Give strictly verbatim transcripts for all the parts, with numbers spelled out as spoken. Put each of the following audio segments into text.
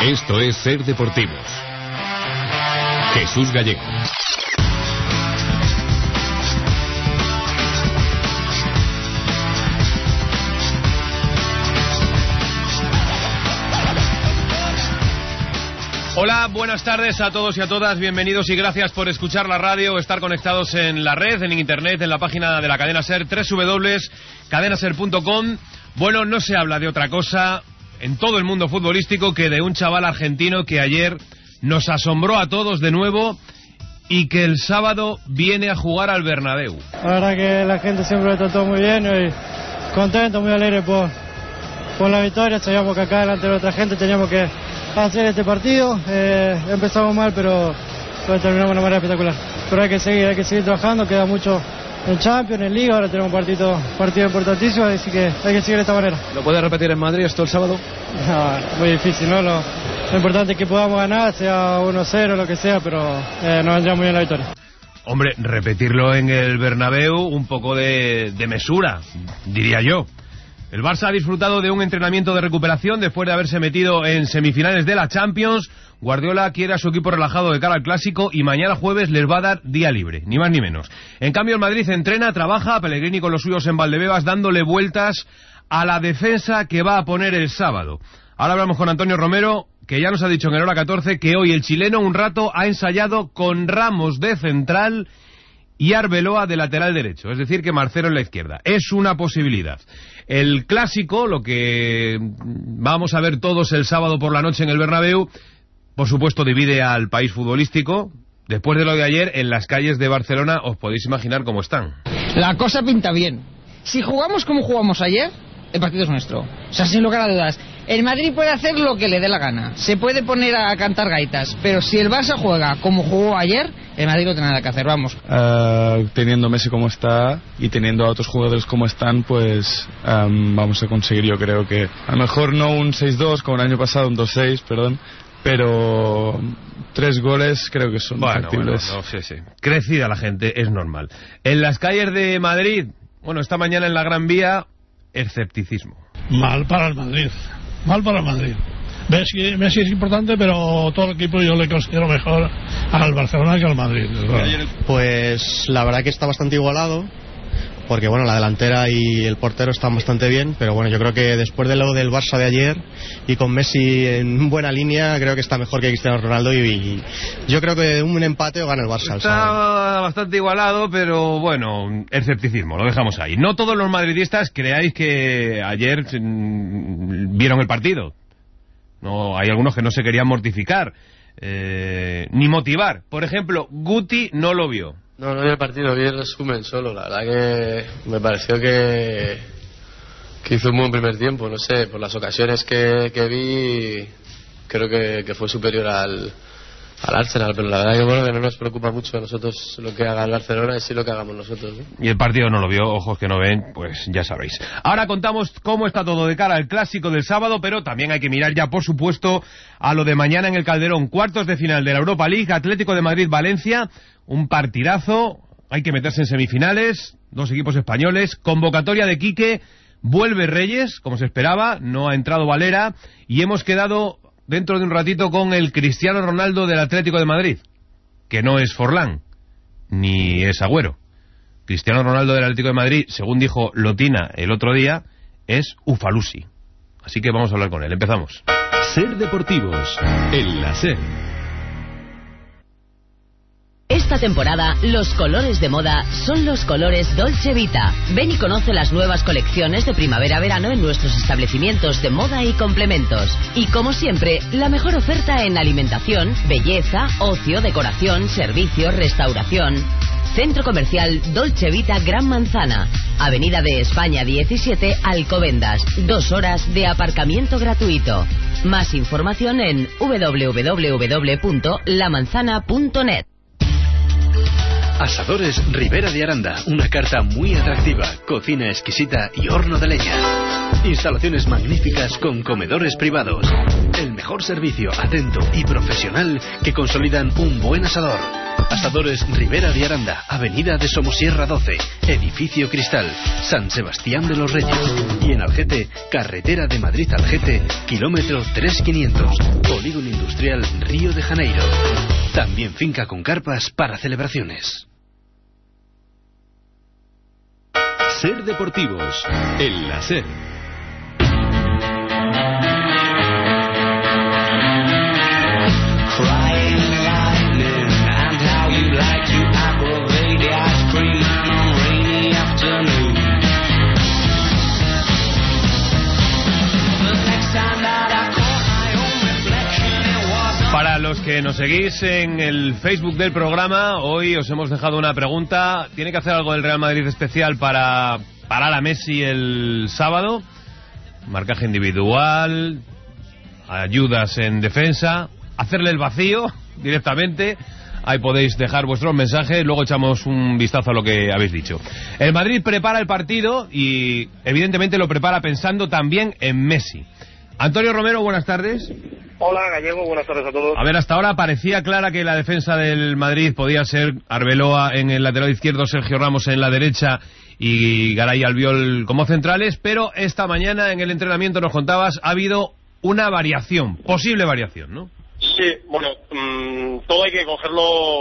Esto es Ser Deportivos. Jesús Gallego. Hola, buenas tardes a todos y a todas, bienvenidos y gracias por escuchar la radio, estar conectados en la red, en internet, en la página de la cadena SER, doble u doble u doble u punto cadena ser punto com. Bueno, no se habla de otra cosa en todo el mundo futbolístico que de un chaval argentino que ayer nos asombró a todos de nuevo y que el sábado viene a jugar al Bernabéu. La verdad que la gente siempre lo trató muy bien y contento, muy alegre por, por la victoria. Sabíamos que acá delante de otra gente teníamos que hacer este partido. Eh, empezamos mal, pero, pero terminamos de una manera espectacular. Pero hay que seguir, hay que seguir trabajando, queda mucho en Champions, en Liga, ahora tenemos un partido, partido importantísimo, así que hay que seguir de esta manera. ¿Lo puede repetir en Madrid esto el sábado? No, muy difícil, ¿no? Lo, lo importante es que podamos ganar, sea uno cero, lo que sea, pero eh, nos vendría muy bien la victoria. Hombre, repetirlo en el Bernabéu, un poco de, de mesura, diría yo. El Barça ha disfrutado de un entrenamiento de recuperación después de haberse metido en semifinales de la Champions. Guardiola quiere a su equipo relajado de cara al Clásico y mañana jueves les va a dar día libre, ni más ni menos. En cambio el Madrid entrena, trabaja, Pellegrini con los suyos en Valdebebas dándole vueltas a la defensa que va a poner el sábado. Ahora hablamos con Antonio Romero, que ya nos ha dicho en el hora catorce que hoy el chileno un rato ha ensayado con Ramos de central y Arbeloa de lateral derecho, es decir que Marcelo en la izquierda. Es una posibilidad. El Clásico, lo que vamos a ver todos el sábado por la noche en el Bernabéu, por supuesto divide al país futbolístico. Después de lo de ayer, en las calles de Barcelona os podéis imaginar cómo están. La cosa pinta bien. Si jugamos como jugamos ayer, el partido es nuestro. O sea, sin lugar a dudas. El Madrid puede hacer lo que le dé la gana. Se puede poner a cantar gaitas. Pero si el Barça juega como jugó ayer, el Madrid no tiene nada que hacer, vamos. Uh, teniendo Messi como está y teniendo a otros jugadores como están, pues um, vamos a conseguir, yo creo que a lo mejor no un seis dos como el año pasado, un dos seis, perdón, pero tres goles creo que son bueno, factibles. Bueno, no, sí, sí. Crecida la gente, es normal. En las calles de Madrid, bueno, esta mañana en la Gran Vía, escepticismo. Mal para el Madrid, mal para el Madrid. Messi, Messi es importante, pero todo el equipo yo le considero mejor al Barcelona que al Madrid. Pues la verdad que está bastante igualado, porque bueno, la delantera y el portero están bastante bien, pero bueno, yo creo que después de lo del Barça de ayer y con Messi en buena línea, creo que está mejor que Cristiano Ronaldo y, y yo creo que un empate o gana el Barça. Está bastante igualado, pero bueno, escepticismo, lo dejamos ahí. No todos los madridistas creáis que ayer mmm, vieron el partido. No, hay algunos que no se querían mortificar eh, ni motivar. Por ejemplo, Guti no lo vio. No, no vi el partido, vi el resumen solo. La verdad que me pareció que, que hizo un buen primer tiempo. No sé, por las ocasiones que, que vi, creo que, que fue superior al, al Arsenal. Pero la verdad que bueno, que no nos preocupa mucho a nosotros lo que haga el Barcelona y sí lo que hagamos nosotros, ¿no? Y el partido no lo vio, ojos que no ven, pues ya sabéis. Ahora contamos cómo está todo de cara al Clásico del sábado, pero también hay que mirar ya, por supuesto, a lo de mañana en el Calderón. Cuartos de final de la Europa League, Atlético de Madrid-Valencia. Un partidazo, hay que meterse en semifinales, dos equipos españoles, convocatoria de Quique, vuelve Reyes, como se esperaba, no ha entrado Valera, y hemos quedado dentro de un ratito con el Cristiano Ronaldo del Atlético de Madrid, que no es Forlán, ni es Agüero. Cristiano Ronaldo del Atlético de Madrid, según dijo Lotina el otro día, es Ufalusi. Así que vamos a hablar con él, empezamos. Ser Deportivos, en la SER. Esta temporada, los colores de moda son los colores Dolce Vita. Ven y conoce las nuevas colecciones de primavera-verano en nuestros establecimientos de moda y complementos. Y como siempre, la mejor oferta en alimentación, belleza, ocio, decoración, servicios, restauración. Centro Comercial Dolce Vita Gran Manzana, Avenida de España diecisiete, Alcobendas. Dos horas de aparcamiento gratuito. Más información en doble u doble u doble u punto la manzana punto net. Asadores Ribera de Aranda, una carta muy atractiva, cocina exquisita y horno de leña. Instalaciones magníficas con comedores privados. El mejor servicio, atento y profesional que consolidan un buen asador. Asadores Ribera de Aranda, Avenida de Somosierra doce, Edificio Cristal, San Sebastián de los Reyes. Y en Algete, Carretera de Madrid-Algete, kilómetro tres mil quinientos, Polígono Industrial Río de Janeiro. También finca con carpas para celebraciones. Ser Deportivos, el La SER. Para los que nos seguís en el Facebook del programa, hoy os hemos dejado una pregunta. ¿Tiene que hacer algo el Real Madrid especial para parar a Messi el sábado? Marcaje individual, ayudas en defensa, hacerle el vacío directamente. Ahí podéis dejar vuestros mensajes, luego echamos un vistazo a lo que habéis dicho. El Madrid prepara el partido y evidentemente lo prepara pensando también en Messi. Antonio Romero, buenas tardes. Hola, Gallego, buenas tardes a todos. A ver, hasta ahora parecía clara que la defensa del Madrid podía ser Arbeloa en el lateral izquierdo, Sergio Ramos en la derecha y Garay Albiol como centrales, pero esta mañana en el entrenamiento nos contabas, ha habido una variación, posible variación, ¿no? Sí, bueno, mmm, todo hay que cogerlo,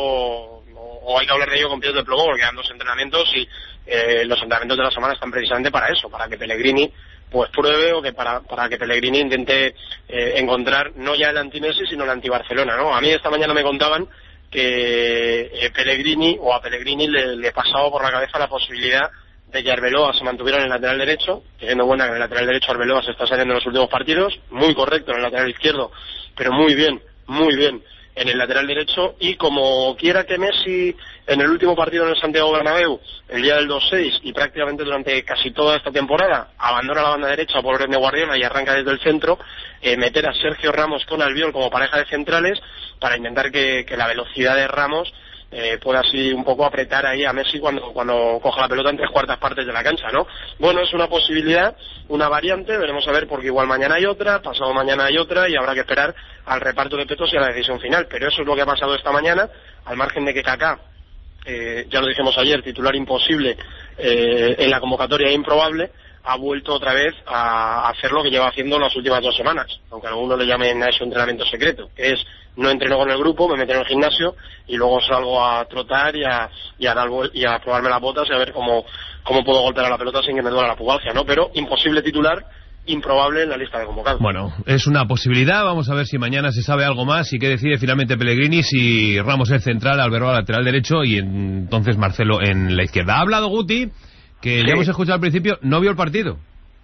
o hay que hablar de ello con pies de plomo, porque quedan dos entrenamientos y eh, los entrenamientos de la semana están precisamente para eso, para que Pellegrini pues pruebe o que para, para que Pellegrini intente eh, encontrar no ya el anti-Messi sino el anti-Barcelona, ¿no? A mí esta mañana me contaban que eh, Pellegrini o a Pellegrini le, le pasaba por la cabeza la posibilidad de que Arbeloa se mantuviera en el lateral derecho, teniendo en cuenta que en el lateral derecho Arbeloa se está saliendo en los últimos partidos, muy correcto en el lateral izquierdo, pero muy bien, muy bien en el lateral derecho, y como quiera que Messi en el último partido en el Santiago Bernabéu, el día del dos seis, y prácticamente durante casi toda esta temporada, abandona la banda derecha por orden de Guardiola y arranca desde el centro, eh, meter a Sergio Ramos con Albiol como pareja de centrales para intentar que, que la velocidad de Ramos eh, pueda así un poco apretar ahí a Messi cuando, cuando coja la pelota en tres cuartas partes de la cancha, ¿no? Bueno, es una posibilidad, una variante, veremos a ver, porque igual mañana hay otra, pasado mañana hay otra, y habrá que esperar al reparto de petos y a la decisión final, pero eso es lo que ha pasado esta mañana, al margen de que Kaká, eh, ya lo dijimos ayer, titular imposible eh, en la convocatoria improbable, ha vuelto otra vez a hacer lo que lleva haciendo las últimas dos semanas, aunque algunos le llamen a eso entrenamiento secreto, que es no entreno con el grupo, me meto en el gimnasio y luego salgo a trotar y a, y a, dar, y a probarme las botas y a ver cómo, cómo puedo golpear a la pelota sin que me duela la pubalgia, ¿no? Pero imposible titular, improbable en la lista de convocados. Bueno, es una posibilidad, vamos a ver si mañana se sabe algo más y qué decide finalmente Pellegrini, si Ramos es central, Arbeloa lateral derecho y entonces Marcelo en la izquierda. Ha hablado Guti, que sí, ya hemos escuchado al principio, no vio el partido.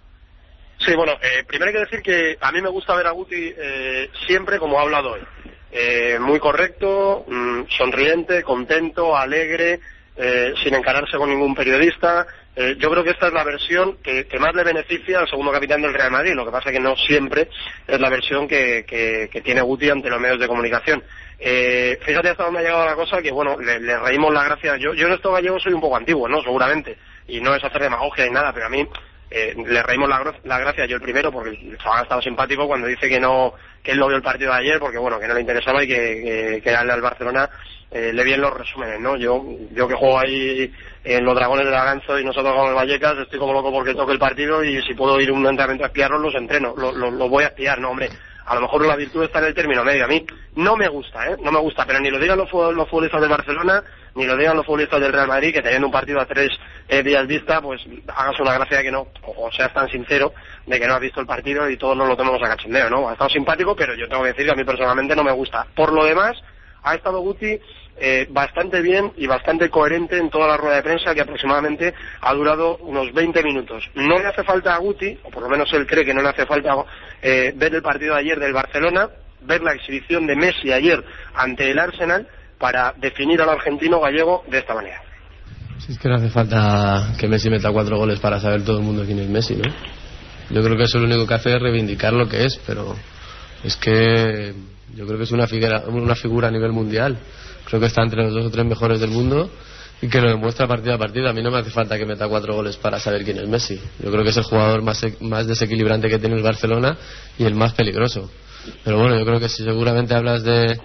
Sí, bueno, eh, primero hay que decir que a mí me gusta ver a Guti eh, siempre como ha hablado hoy. Eh, muy correcto, mmm, sonriente, contento, alegre, eh, sin encararse con ningún periodista. Eh, yo creo que esta es la versión que, que más le beneficia al segundo capitán del Real Madrid. Lo que pasa es que no siempre es la versión que, que, que tiene Guti ante los medios de comunicación. Eh, fíjate hasta dónde ha llegado la cosa, que bueno, le, le reímos la gracia. Yo, yo en esto gallego soy un poco antiguo, ¿no? Seguramente. Y no es hacer demagogia ni nada, pero a mí eh, le reímos la, la gracia, yo el primero, porque el chaval ha estado simpático cuando dice que no, que él no vio el partido de ayer, porque bueno, que no le interesaba y que, que, que al Barcelona eh, le bien los resúmenes, ¿no? Yo, yo que juego ahí en los Dragones de Laganzo y nosotros con el Vallecas, estoy como loco porque toque el partido y si puedo ir un entrenamiento a espiarlos, los entreno, los lo, lo voy a espiar, no, hombre. A lo mejor la virtud está en el término medio. A mí no me gusta, ¿eh? No me gusta, pero ni lo digan los, los futbolistas del Barcelona, ni lo digan los futbolistas del Real Madrid, que teniendo un partido a tres eh, días vista, pues hagas una gracia de que no, o seas tan sincero de que no has visto el partido y todos nos lo tomamos a cachondeo, ¿no? Ha estado simpático, pero yo tengo que decir que a mí personalmente no me gusta. Por lo demás, ha estado Guti eh, bastante bien y bastante coherente en toda la rueda de prensa, que aproximadamente ha durado unos veinte minutos. No le hace falta a Guti, o por lo menos él cree que no le hace falta eh, ver el partido de ayer del Barcelona, ver la exhibición de Messi ayer ante el Arsenal, para definir al argentino gallego de esta manera. Si es que no hace falta que Messi meta cuatro goles para saber todo el mundo quién es Messi, ¿no? Yo creo que eso lo único que hace es reivindicar lo que es, pero es que yo creo que es una figura, una figura a nivel mundial. Creo que está entre los dos o tres mejores del mundo y que lo demuestra partido a partido. A mí no me hace falta que meta cuatro goles para saber quién es Messi. Yo creo que es el jugador más, más desequilibrante que tiene el Barcelona y el más peligroso. Pero bueno, yo creo que si seguramente hablas de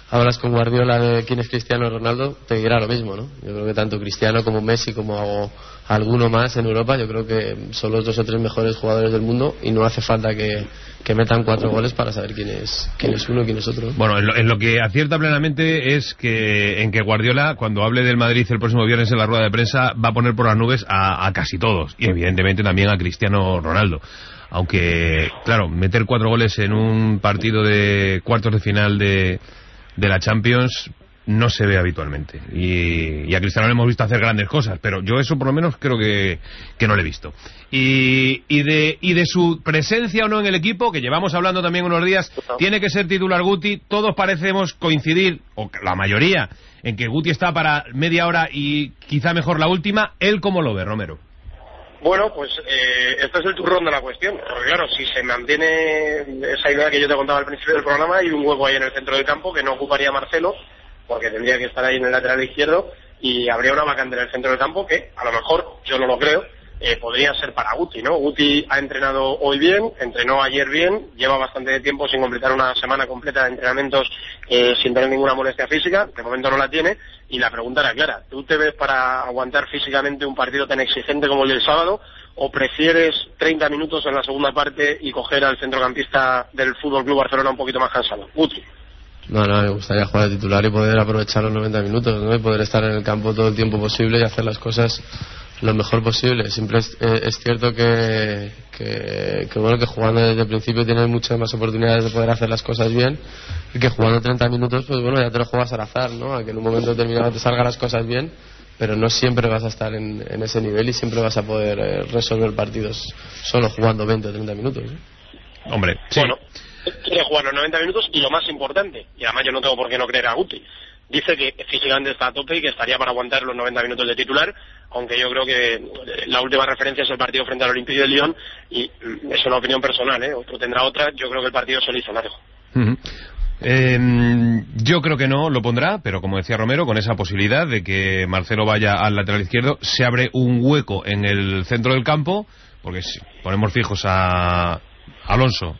hablas con Guardiola de quién es Cristiano Ronaldo, te dirá lo mismo, ¿no? Yo creo que tanto Cristiano como Messi como alguno más en Europa, yo creo que son los dos o tres mejores jugadores del mundo y no hace falta que, que metan cuatro goles para saber quién es quién es uno y quién es otro. Bueno, en lo, en lo que acierta plenamente es que en que Guardiola, cuando hable del Madrid el próximo viernes en la rueda de prensa, va a poner por las nubes a, a casi todos y evidentemente también a Cristiano Ronaldo. Aunque, claro, meter cuatro goles en un partido de cuartos de final de de la Champions no se ve habitualmente y, y a Cristiano le hemos visto hacer grandes cosas, pero yo eso por lo menos creo que, que no lo he visto y, y, de, y de su presencia o no en el equipo, que llevamos hablando también unos días, tiene que ser titular Guti. Todos parecemos coincidir, o la mayoría, en que Guti está para media hora y quizá mejor la última. ¿Él cómo lo ve, Romero? Bueno, pues eh, este es el turrón de la cuestión, porque claro, si se mantiene esa idea que yo te contaba al principio del programa, hay un hueco ahí en el centro del campo que no ocuparía Marcelo, porque tendría que estar ahí en el lateral izquierdo, y habría una vacante en el centro del campo que, a lo mejor, yo no lo creo, eh, podría ser para Guti, ¿no? Guti ha entrenado hoy bien, entrenó ayer bien, lleva bastante tiempo sin completar una semana completa de entrenamientos eh, sin tener ninguna molestia física, de momento no la tiene, y la pregunta era clara: ¿tú te ves para aguantar físicamente un partido tan exigente como el del sábado, o prefieres treinta minutos en la segunda parte y coger al centrocampista del F C Barcelona un poquito más cansado? Guti. No, no, me gustaría jugar de titular y poder aprovechar los noventa minutos, ¿no? Y poder estar en el campo todo el tiempo posible y hacer las cosas lo mejor posible. Siempre es, eh, es cierto que, que, que bueno, que jugando desde el principio tienes muchas más oportunidades de poder hacer las cosas bien, y que jugando treinta minutos, pues bueno, ya te lo juegas al azar, ¿no? A que en un momento determinado te salgan las cosas bien, pero no siempre vas a estar en, en ese nivel y siempre vas a poder eh, resolver partidos solo jugando veinte o treinta minutos, ¿eh? Hombre, sí. Bueno, quiere jugar los noventa minutos y lo más importante, y además yo no tengo por qué no creer a Guti, dice que físicamente está a tope y que estaría para aguantar los noventa minutos de titular, aunque yo creo que la última referencia es el partido frente al Olympique de Lyon y es una opinión personal, ¿eh? Otro tendrá otra. Yo creo que el partido se le hizo largo. Uh-huh. Eh, yo creo que no lo pondrá, pero como decía Romero, con esa posibilidad de que Marcelo vaya al lateral izquierdo, se abre un hueco en el centro del campo, porque si ponemos fijos a Alonso,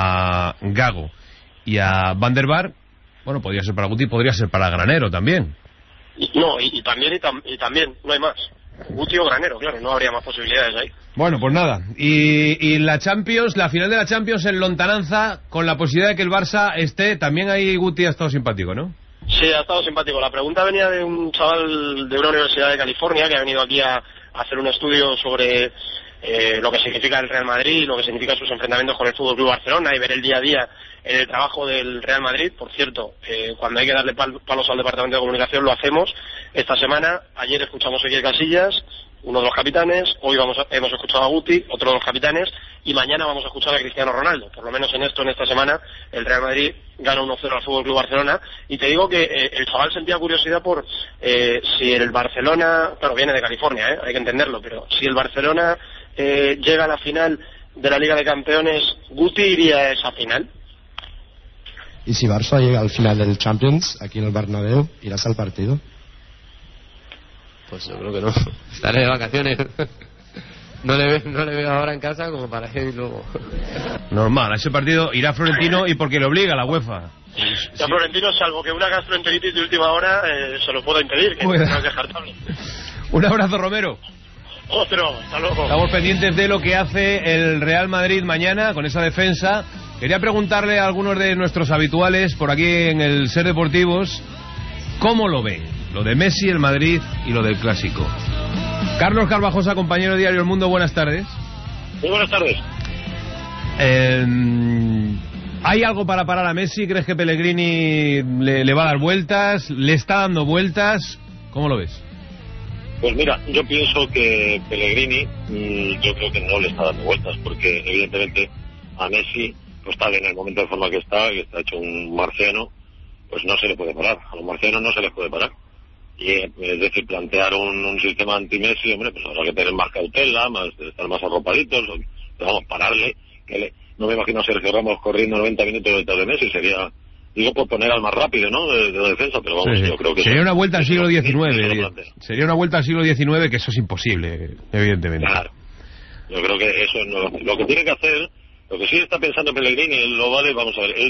a Gago y a Van der Vaart, bueno, podría ser para Guti, podría ser para Granero también. Y, no, y, y también y, tam, y también, no hay más. Guti o Granero, claro, no habría más posibilidades ahí. Bueno, pues nada. Y, y la Champions, la final de la Champions en lontananza, con la posibilidad de que el Barça esté, también ahí Guti ha estado simpático, ¿no? Sí, ha estado simpático. La pregunta venía de un chaval de una universidad de California que ha venido aquí a, a hacer un estudio sobre eh, lo que significa el Real Madrid, lo que significa sus enfrentamientos con el F C Barcelona y ver el día a día en el trabajo del Real Madrid. Por cierto, eh, cuando hay que darle pal palos al Departamento de Comunicación lo hacemos. Esta semana, ayer escuchamos a Iker Casillas, uno de los capitanes, hoy vamos a, hemos escuchado a Guti, otro de los capitanes, y mañana vamos a escuchar a Cristiano Ronaldo. Por lo menos en esto, en esta semana, el Real Madrid gana uno cero al F C Barcelona, y te digo que eh, el chaval sentía curiosidad por eh, si el Barcelona, claro, viene de California, ¿eh? Hay que entenderlo, pero si el Barcelona eh, llega a la final de la Liga de Campeones, ¿Guti iría a esa final? Y si Barça llega al final del Champions, aquí en el Bernabéu, ¿irás al partido? Pues yo creo que no. Estaré de vacaciones. No le, ve, no le veo ahora en casa como para ir luego. Normal, a ese partido irá Florentino y porque le obliga la UEFA. Ya Florentino, salvo que una gastroenteritis de última hora eh, se lo pueda impedir, que no es descartable. Un abrazo, Romero. Otro, hasta luego. Estamos pendientes de lo que hace el Real Madrid mañana con esa defensa. Quería preguntarle a algunos de nuestros habituales por aquí en el Ser Deportivos cómo lo ven, lo de Messi, el Madrid y lo del Clásico. Carlos Carvajosa, compañero de Diario El Mundo, buenas tardes. Muy buenas tardes. Eh, ¿Hay algo para parar a Messi? ¿Crees que Pellegrini le, le va a dar vueltas? ¿Le está dando vueltas? ¿Cómo lo ves? Pues mira, yo pienso que Pellegrini, mmm, yo creo que no le está dando vueltas, porque evidentemente a Messi, pues está en el momento de forma que está, y está hecho un marciano, pues no se le puede parar. A los marcianos no se les puede parar. Y es decir, plantear un, un sistema anti-Messi, hombre, pues habrá que tener más cautela, más estar más arropaditos, pero vamos, pararle, que le, no me imagino a Sergio Ramos corriendo noventa minutos detrás de Messi, sería, digo, por poner al más rápido, ¿no?, de, de defensa, pero vamos, sí, yo creo que... Sería eso, una vuelta al siglo diecinueve, no sería una vuelta al siglo diecinueve, que eso es imposible, evidentemente. Claro, yo creo que eso no, lo que tiene que hacer, lo que sí está pensando Pellegrini, él lo vale, vamos a ver, él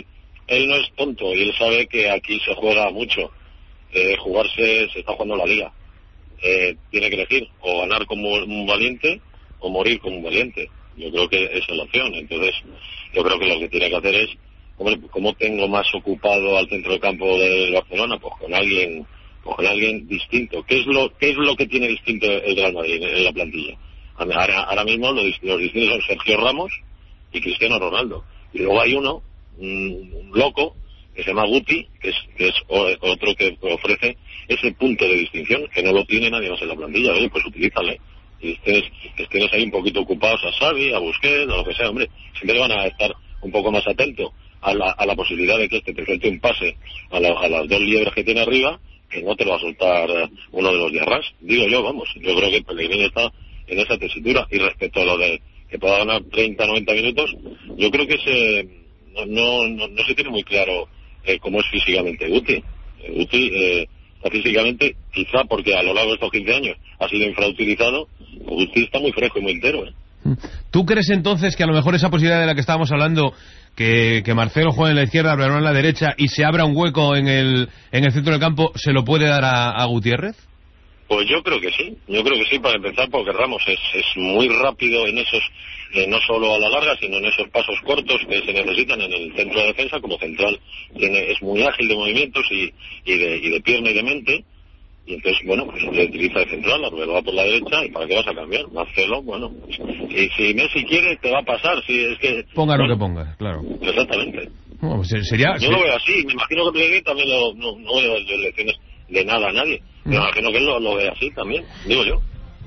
él no es tonto y él sabe que aquí se juega mucho. Eh, jugarse, se está jugando la liga. Eh, tiene que elegir o ganar como un valiente o morir como un valiente. Yo creo que esa es la opción. Entonces, yo creo que lo que tiene que hacer es, hombre, ¿cómo tengo más ocupado al centro del campo de Barcelona? Pues con alguien, pues con alguien distinto. ¿Qué es lo, qué es lo que tiene distinto el Real Madrid en, en la plantilla? Ahora, ahora mismo los, los distintos son Sergio Ramos y Cristiano Ronaldo. Y luego hay uno, un, un loco, que se llama Guti, que es, que es otro que ofrece ese punto de distinción, que no lo tiene nadie más en la plantilla. Oye, pues utilízale. Y estés, que estés ahí un poquito ocupados a Xavi, a Busquets, a lo que sea, hombre, siempre van a estar un poco más atentos a la, a la posibilidad de que este te suelte un pase a, la, a las dos liebres que tiene arriba, que no te lo va a soltar uno de los de arras. Digo yo, vamos, yo creo que Pellegrini está en esa tesitura. Y respecto a lo de que pueda ganar treinta, noventa minutos, yo creo que se, no, no, no, no se tiene muy claro eh, cómo es físicamente Guti. Eh, Guti eh, está físicamente, quizá porque a lo largo de estos quince años ha sido infrautilizado. Guti está muy fresco y muy entero, ¿eh? ¿Tú crees entonces que a lo mejor esa posibilidad de la que estábamos hablando, que, que Marcelo juegue en la izquierda, Alberón en la derecha y se abra un hueco en el, en el centro del campo, se lo puede dar a, a Gutiérrez? Pues yo creo que sí, yo creo que sí, para empezar, porque Ramos es, es muy rápido en esos, eh, no solo a la larga, sino en esos pasos cortos que se necesitan en el centro de defensa. Como central tiene, es muy ágil de movimientos y, y, de, y de pierna y de mente, y entonces, bueno, pues le utiliza de central, Arbeloa va por la derecha, ¿y para qué vas a cambiar? Marcelo, bueno, si, si Messi quiere, te va a pasar, si es que... Ponga bueno, lo que ponga, claro. Exactamente. Bueno, pues sería, yo sería... lo veo así, me imagino que Pellegrini también lo, no, no veo elecciones de nada a nadie. Me imagino que él lo, lo ve así también, digo yo.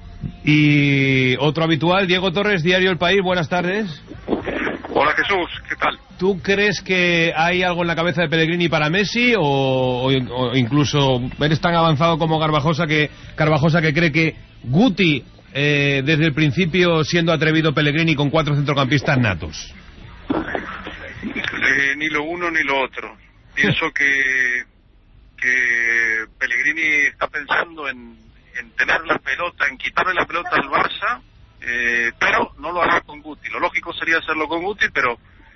Y otro habitual, Diego Torres, Diario El País, buenas tardes. Hola Jesús, ¿qué tal? ¿Tú crees que hay algo en la cabeza de Pellegrini para Messi o, o, o incluso eres tan avanzado como Garbajosa que Garbajosa que cree que Guti eh, desde el principio, siendo atrevido Pellegrini con cuatro centrocampistas natos? Eh, ni lo uno ni lo otro. Pienso que que Pellegrini está pensando en, en tener la pelota, en quitarle la pelota al Barça, eh, pero no lo hará con Guti. Lo lógico sería hacerlo con Guti, pero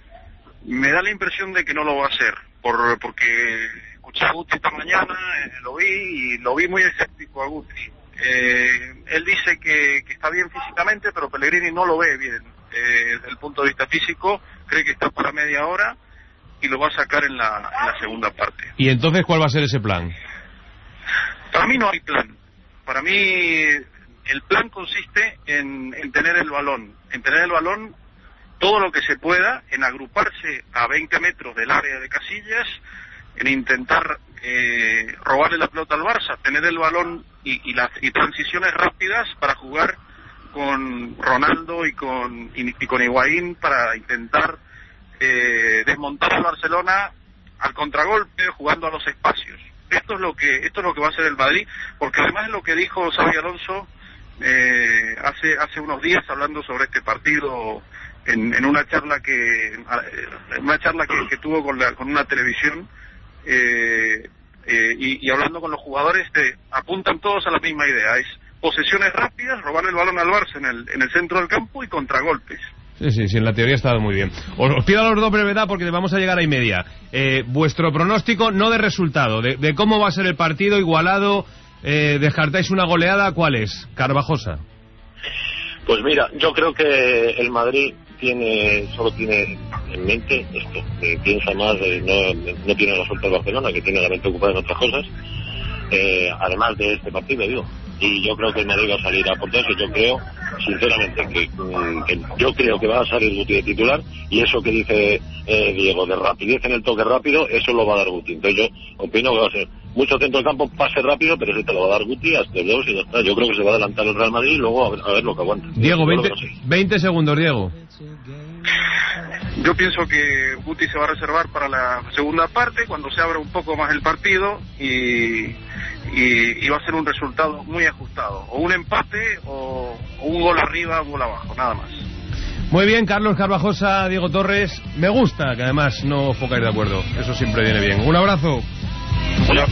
me da la impresión de que no lo va a hacer, por, porque escuché a Guti esta mañana, eh, lo vi y lo vi muy escéptico a Guti. Eh, él dice que, que está bien físicamente, pero Pellegrini no lo ve bien. Eh, desde el punto de vista físico, cree que está para media hora y lo va a sacar en la, en la segunda parte. ¿Y entonces cuál va a ser ese plan? Para mí no hay plan. Para mí el plan consiste en, en tener el balón, en tener el balón todo lo que se pueda, en agruparse a veinte metros del área de Casillas, en intentar eh, robarle la pelota al Barça, tener el balón y, y las y transiciones rápidas para jugar con Ronaldo y con, y, y con Higuaín para intentar Eh, desmontar al Barcelona al contragolpe, jugando a los espacios. Esto es lo que esto es lo que va a hacer el Madrid, porque además es lo que dijo Xabi Alonso eh, hace hace unos días hablando sobre este partido en, en una charla que en una charla que, que tuvo con la, con una televisión eh, eh, y, y hablando con los jugadores, te apuntan todos a la misma idea: es posesiones rápidas, robar el balón al Barça en el en el centro del campo y contragolpes. Sí, sí, sí, en la teoría ha estado muy bien. Os, os pido a los dos brevedad porque vamos a llegar a y media. Eh, vuestro pronóstico, no de resultado, de, de cómo va a ser el partido, igualado, eh, descartáis una goleada, ¿cuál es? Garbajosa. Pues mira, yo creo que el Madrid tiene solo tiene en mente esto, que piensa más, de, no, no tiene la suerte de Barcelona, que tiene la mente ocupada en otras cosas, eh, además de este partido, digo. Y yo creo que el Madrid va a salir a por eso. Yo creo, sinceramente, que, que yo creo que va a salir Guti de titular, y eso que dice eh, Diego, de rapidez en el toque rápido, eso lo va a dar Guti. Entonces yo opino que va a ser mucho centro del campo, pase rápido, pero ese te lo va a dar Guti hasta el dos y ya está. Yo creo que se va a adelantar el Real Madrid y luego a ver, a ver lo que aguanta. Diego, veinte, veinte segundos, Diego. Yo pienso que Guti se va a reservar para la segunda parte, cuando se abra un poco más el partido, y, y, y va a ser un resultado muy ajustado, o un empate o, o un gol arriba, un gol abajo, nada más. Muy bien, Carlos Garbajosa, Diego Torres. Me gusta que además no os pongáis de acuerdo, eso siempre viene bien. Un abrazo. Hola.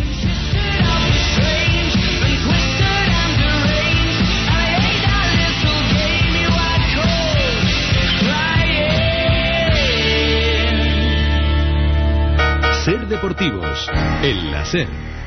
deportivos, el láser.